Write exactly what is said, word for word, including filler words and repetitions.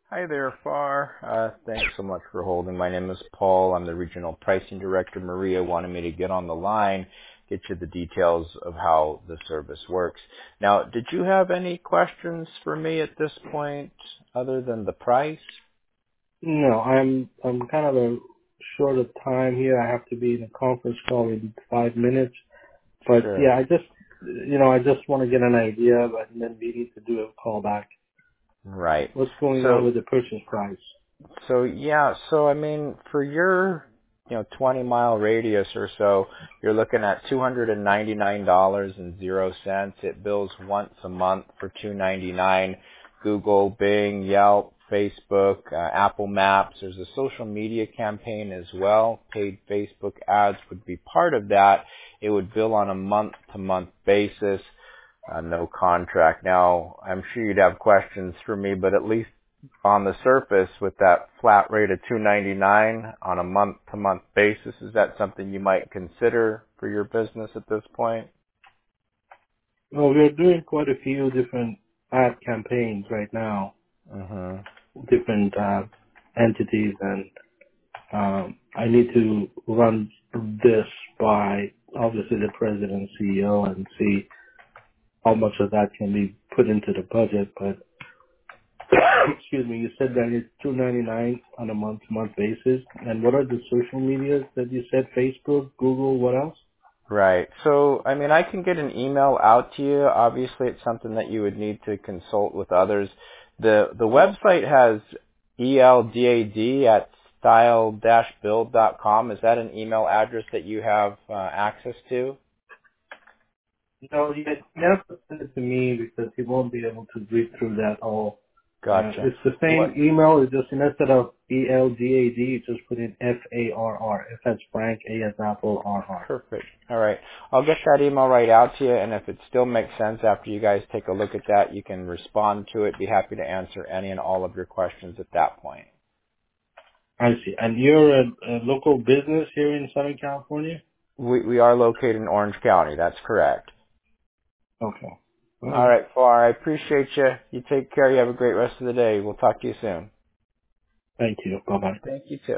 Hi there, Far. Uh, thanks so much for holding. My name is Paul. I'm the Regional Pricing Director. Maria wanted me to get on the line, get you the details of how the service works. Now, did you have any questions for me at this point other than the price? No, I'm I'm kind of a short of time here. I have to be in a conference call in five minutes. But Sure. yeah, I just you know I just want to get an idea, but then we need to do a call back. Right. What's going on So, with the purchase price? so yeah, so I mean, for your, you know, twenty mile radius or so, you're looking at two hundred ninety-nine dollars and zero cents. It bills once a month for two ninety-nine. Google, Bing, Yelp, Facebook, uh, Apple Maps. There's a social media campaign as well. Paid Facebook ads would be part of that. It would bill on a month to month basis. Uh, no contract. Now, I'm sure you'd have questions for me, but at least on the surface with that flat rate of two ninety-nine on a month-to-month basis, is that something you might consider for your business at this point? Well, we're doing quite a few different ad campaigns right now, Mm-hmm. different uh, entities, and um, I need to run this by obviously the president and C E O and see how much of that can be put into the budget. But excuse me, you said that it's two ninety nine on a month to month basis. And what are the social medias that you said? Facebook, Google, what else? Right. So, I mean, I can get an email out to you. Obviously, it's something that you would need to consult with others. The the website has E L D A D at style dash build dot com. Is that an email address that you have uh, access to? No, you you have to send it to me because he won't be able to read through that all. Uh, Gotcha. it's the same What? email. It's just instead of E L D A D, you just put in F A R R. F as Frank, A as Apple, R R. Perfect. All right. I'll get that email right out to you, and if it still makes sense after you guys take a look at that, you can respond to it. Be happy to answer any and all of your questions at that point. I see. And you're a, a local business here in Southern California? We we are located in Orange County. That's correct. Okay. All All right. right, Far. I appreciate you. You take care. You have a great rest of the day. We'll talk to you soon. Thank you. Bye bye. Thank you too.